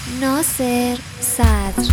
ناصر صدر.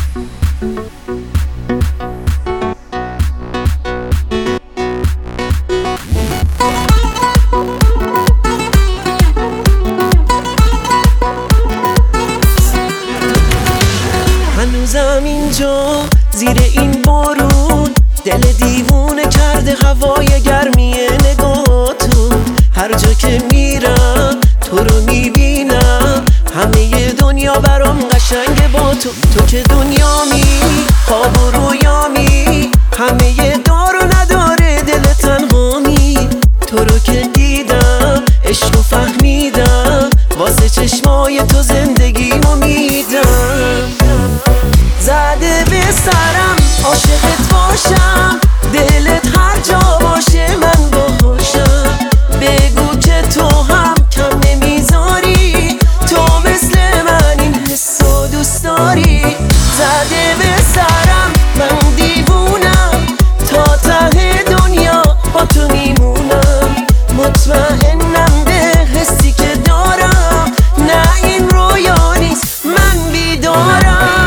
هنوزم اینجا زیر این بارون، دل دیوونه کرده هوای گرمی نگاهتون. هر جا که میرم تو رو میبینم، همه دنیا برام قشنگ با تو. تو که دنیامی، خواب و رویامی، همه دار و نداره دل تنهامی. تو رو که دیدم عشق و فهمیدم، واسه چشمای تو زندگیمو میدم. زده به سرم عاشقت باشم، دلت هر جا باشه من باهاشم. بگو که تو هم کم نمیذاری، تو مثل من این حسو دوست داری. زده به سرم من دیوونم، تا ته دنیا با تو میمونم. مطمئنم به حسی که دارم، نه این رویا نیست من بیدارم.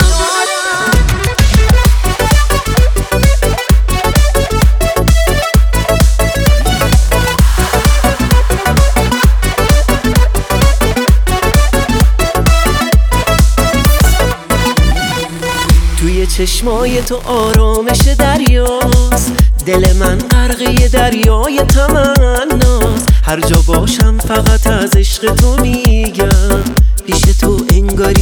توی چشمای تو آرامش دریاست، دل من غرقه دریای تمناست. هر جا باشم فقط از عشق تو میگم، پیش تو انگاری